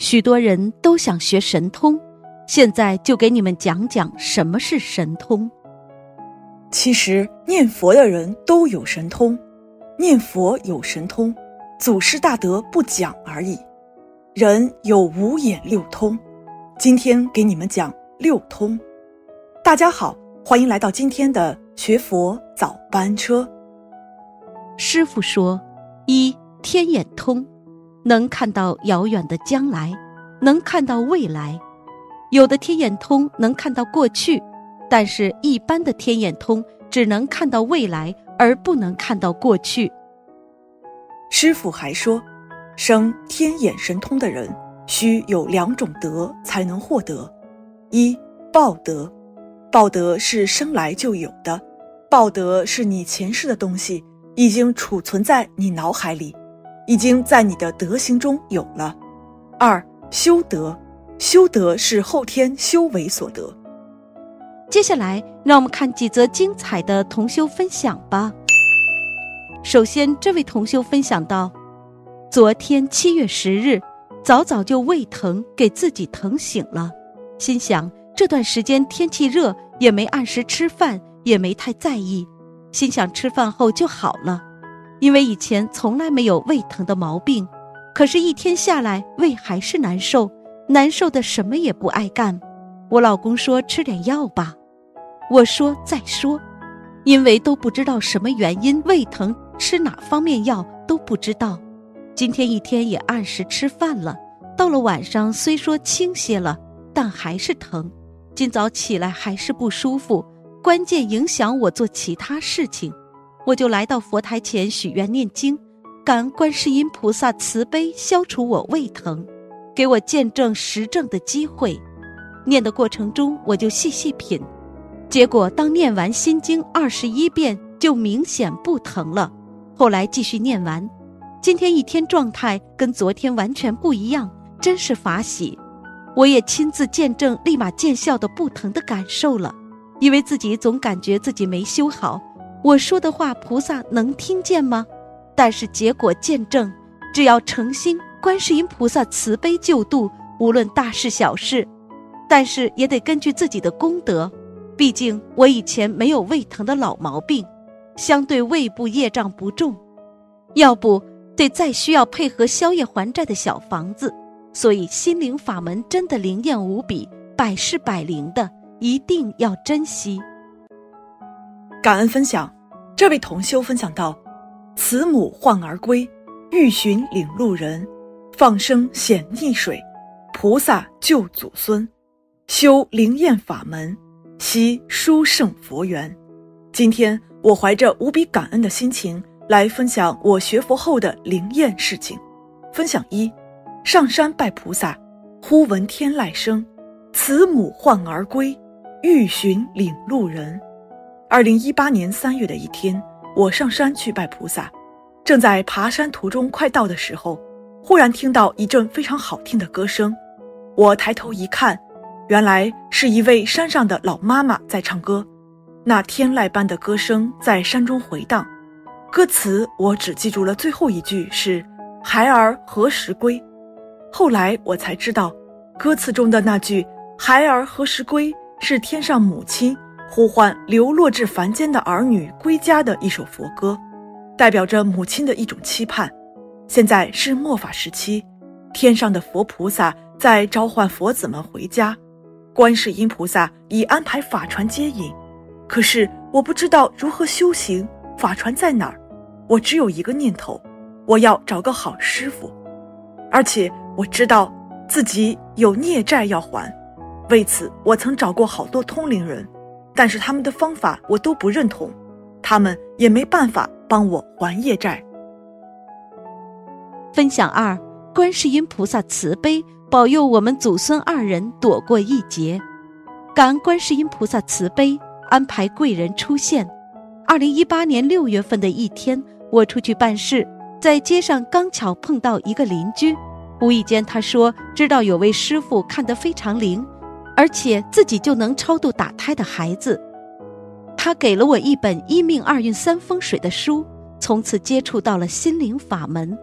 许多人都想学神通，现在就给你们讲讲什么是神通。 其实念佛的人都有神通，念佛有神通，祖师大德不讲而已。人有五眼六通，今天给你们讲六通。大家好，欢迎来到今天的学佛早班车。 师父说，一，天眼通，能看到遥远的将来，能看到未来。有的天眼通能看到过去，但是一般的天眼通只能看到未来，而不能看到过去。 师父还说，生天眼神通的人需有两种德才能获得。一，报德。报德是生来就有的，报德是你前世的东西已经储存在你脑海里，已经在你的德行中有了。二，修德。修德是后天修为所得。 接下来让我们看几则精彩的同修分享吧。首先，这位同修分享到，昨天7月10日早早就胃疼，给自己疼醒了，心想这段时间天气热，也没按时吃饭，也没太在意，心想吃饭后就好了。因为以前从来没有胃疼的毛病，可是一天下来胃还是难受，难受的什么也不爱干。我老公说吃点药吧，我说再说，因为都不知道什么原因胃疼，吃哪方面药都不知道。今天一天也按时吃饭了，到了晚上虽说轻些了，但还是疼。今早起来还是不舒服，关键影响我做其他事情。我就来到佛台前许愿念经，感恩观世音菩萨慈悲消除我胃疼，给我见证实证的机会。念的过程中我就细细品，结果当念完心经21遍就明显不疼了。后来继续念完，今天一天状态跟昨天完全不一样，真是法喜。我也亲自见证立马见效的不疼的感受了，因为自己总感觉自己没修好，我说的话菩萨能听见吗？但是结果见证，只要诚心，观世音菩萨慈悲救度，无论大事小事。但是也得根据自己的功德，毕竟我以前没有胃疼的老毛病，相对胃部业障不重，要不得再需要配合宵夜还债的小房子。所以心灵法门真的灵验无比，百试百灵的，一定要珍惜。 感恩分享，这位同修分享到，慈母患儿归，欲寻领路人，放生显溺水，菩萨救祖孙，修灵验法门，悉殊胜佛缘。今天我怀着无比感恩的心情来分享我学佛后的灵验事情。分享一，上山拜菩萨，忽闻天籁声，慈母患儿归，欲寻领路人。2018年3月的一天，我上山去拜菩萨，正在爬山途中快到的时候，忽然听到一阵非常好听的歌声。我抬头一看，原来是一位山上的老妈妈在唱歌，那天籁般的歌声在山中回荡。歌词我只记住了最后一句是孩儿何时归。后来我才知道，歌词中的那句孩儿何时归是天上母亲呼唤流落至凡间的儿女归家的一首佛歌，代表着母亲的一种期盼。现在是末法时期，天上的佛菩萨在召唤佛子们回家，观世音菩萨已安排法船接引，可是我不知道如何修行，法船在哪儿？我只有一个念头，我要找个好师傅，而且我知道自己有孽债要还。为此我曾找过好多通灵人，但是他们的方法我都不认同，他们也没办法帮我还业债。 分享二，观世音菩萨慈悲，保佑我们祖孙2人躲过一劫。感恩观世音菩萨慈悲，安排贵人出现。2018年6月份的一天，我出去办事，在街上刚巧碰到一个邻居，无意间他说知道有位师傅看得非常灵，而且自己就能超度打胎的孩子。他给了我一本一命二运三风水的书，从此接触到了心灵法门。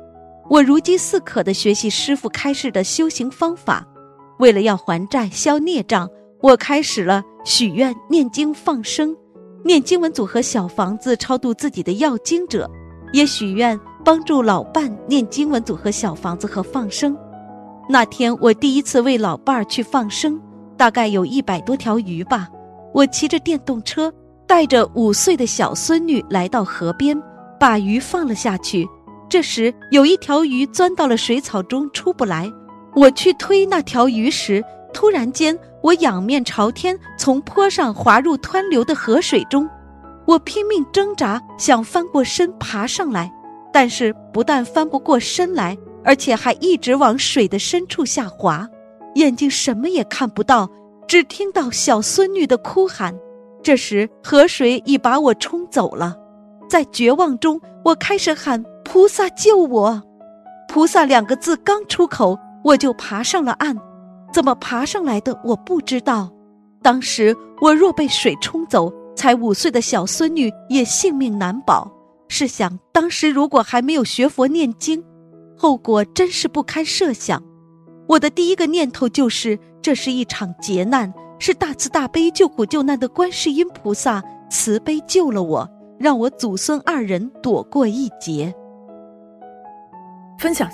我如饥似渴地学习师父开示的修行方法。为了要还债消孽障，我开始了许愿、念经、放生，念经文组合小房子超度自己的要经者，也许愿帮助老伴念经文组合小房子和放生。那天我第一次为老伴儿去放生，大概有100多条鱼吧。我骑着电动车，带着5岁的小孙女来到河边，把鱼放了下去。这时有一条鱼钻到了水草中出不来，我去推那条鱼时，突然间我仰面朝天，从坡上滑入湍流的河水中。我拼命挣扎，想翻过身爬上来，但是不但翻不过身来，而且还一直往水的深处下滑，眼睛什么也看不到，只听到小孙女的哭喊。这时河水已把我冲走了，在绝望中，我开始喊菩萨救我。菩萨2个字刚出口，我就爬上了岸。怎么爬上来的我不知道。当时我若被水冲走，才5岁的小孙女也性命难保。试想当时如果还没有学佛念经，后果真是不堪设想。我的第一个念头就是，这是一场劫难，是大慈大悲救苦救难的观世音菩萨慈悲救了我，让我祖孙2人躲过一劫。 分享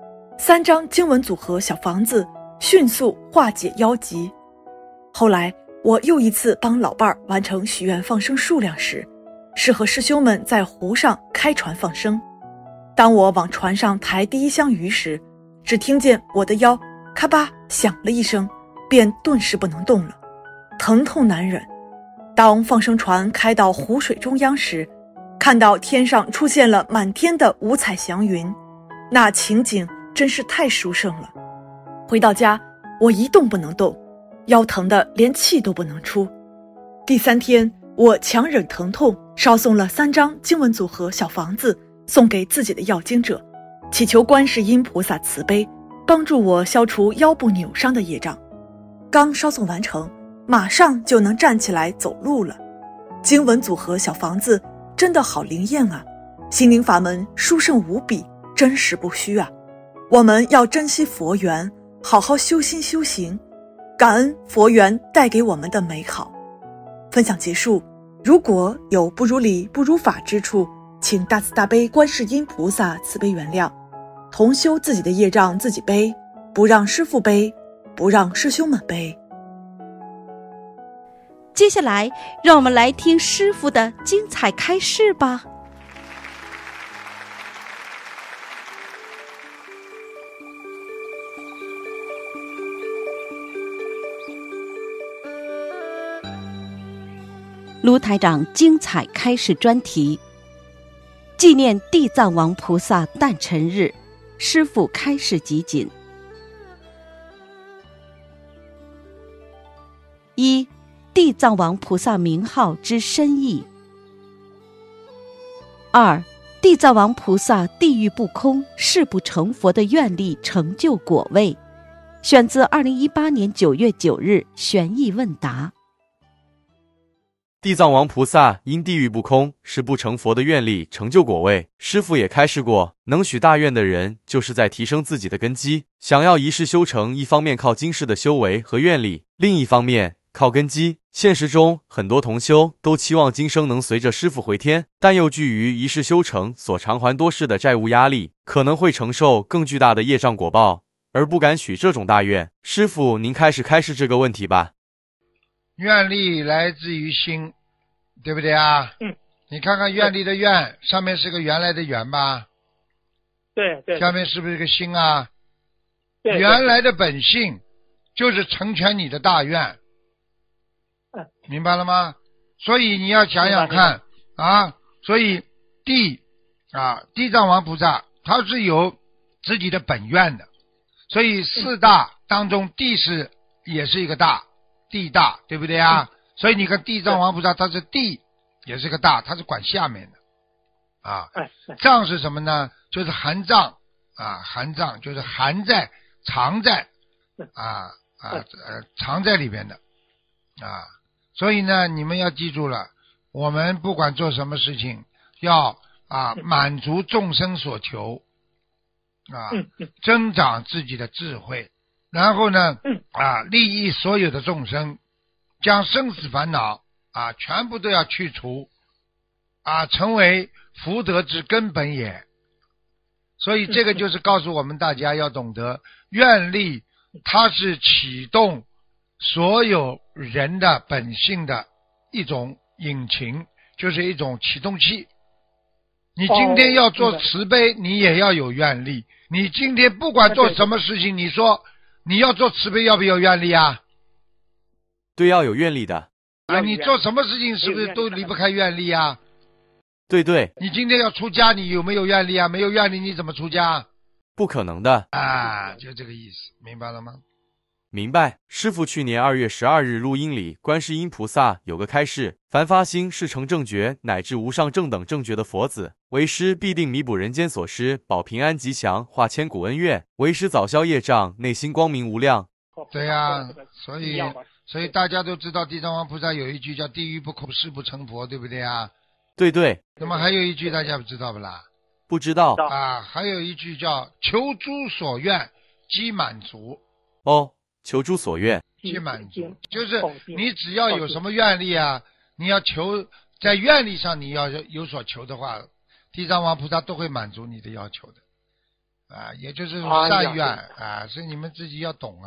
3张经文组合小房子迅速化解妖疾。后来我又一次帮老伴儿完成许愿放生数量时，是和师兄们在湖上开船放生。当我往船上抬第一箱鱼时，只听见我的腰咔吧响了一声，便顿时不能动了，疼痛难忍。当放生船开到湖水中央时，看到天上出现了满天的五彩祥云，那情景真是太殊胜了。回到家，我一动不能动，腰疼得连气都不能出。第3天，我强忍疼痛，烧送了3张经文组合小房子送给自己的要经者，祈求观世音菩萨慈悲，帮助我消除腰部扭伤的业障。刚烧送完成，马上就能站起来走路了。经文组合小房子真的好灵验啊，心灵法门殊胜无比，真实不虚啊。我们要珍惜佛缘，好好修心修行，感恩佛缘带给我们的美好。分享结束，如果有不如理不如法之处，请大慈大悲观世音菩萨慈悲原谅。同修自己的业障自己背，不让师父背，不让师兄们背。 接下来让我们来听师父的精彩开示吧。卢台长精彩开示专题，纪念地藏王菩萨诞辰日，师父开示集锦。1. 地藏王菩萨名号之深意。2. 地藏王菩萨地狱不空，誓不成佛的愿力成就果位。选自2018年9月9日玄义问答。 地藏王菩萨因地狱不空，是不成佛的愿力成就果位。师父也开示过，能许大愿的人，就是在提升自己的根基。想要一世修成，一方面靠今世的修为和愿力，另一方面靠根基。现实中，很多同修都期望今生能随着师父回天，但又惧于一世修成所偿还多世的债务压力，可能会承受更巨大的业障果报，而不敢许这种大愿。师父，您开示这个问题吧。 愿力来自于心，对不对啊？你看看愿力的愿，上面是个原来的原吧？ 对。 下面是不是个心啊？ 对。 原来的本性就是成全你的大愿，明白了吗？所以你要想想看啊，所以地藏王菩萨他是有自己的本愿的，所以4大当中地也是一个大，地大，对不对啊？所以你看地藏王菩萨他是地也是个大，他是管下面的啊。藏是什么呢？就是含藏啊，含藏就是含在藏在藏在里边的啊。所以呢，你们要记住了，我们不管做什么事情，要满足众生所求增长自己的智慧，然后呢利益所有的众生，将生死烦恼全部都要去除成为福德之根本也。所以这个就是告诉我们大家要懂得愿力，它是启动所有人的本性的一种引擎，就是一种启动器。你今天要做慈悲，你也要有愿力。你今天不管做什么事情，你说你要做慈悲，要不要愿力啊？ 对，要有愿力的。 你做什么事情是不是都离不开愿力啊？ 对。 你今天要出家，你有没有愿力啊？没有愿力你怎么出家？ 不可能的就这个意思，明白了吗？ 明白。师父去年2月12日录音里，观世音菩萨有个开示：凡发心是成正觉乃至无上正等正觉的佛子，为师必定弥补人间所失，保平安吉祥，化千古恩怨，为师早消业障，内心光明无量。 对呀，所以大家都知道地藏王菩萨有一句叫地狱不空，誓不成佛，对不对啊？ 对。 那么还有一句大家不知道不啦？ 不知道还有一句叫求诸所愿即满足。 求诸所愿即满足，就是你只要有什么愿力你要求在愿力上你要有所求的话，地藏王菩萨都会满足你的要求的也就是善愿所以你们自己要懂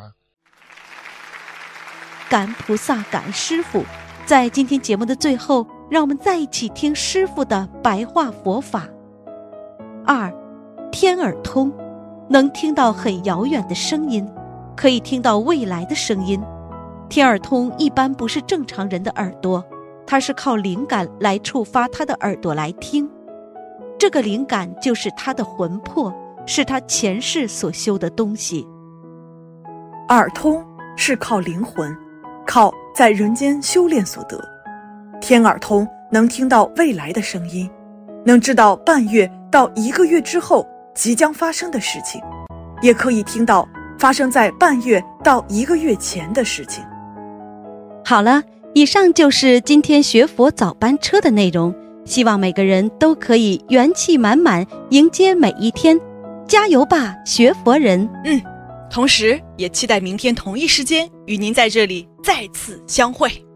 感恩菩萨，感恩师父。在今天节目的最后，让我们再一起听师父的白话佛法。2. 天耳通，能听到很遥远的声音，可以听到未来的声音。天耳通一般不是正常人的耳朵，它是靠灵感来触发他的耳朵来听，这个灵感就是他的魂魄，是他前世所修的东西。 耳通是靠灵魂，靠在人间修炼所得。天耳通能听到未来的声音，能知道半月到1个月之后即将发生的事情，也可以听到发生在半月到1个月前的事情。 好了，以上就是今天学佛早班车的内容，希望每个人都可以元气满满迎接每一天，加油吧，学佛人！ 同时也期待明天同一时间与您在这里再次相会。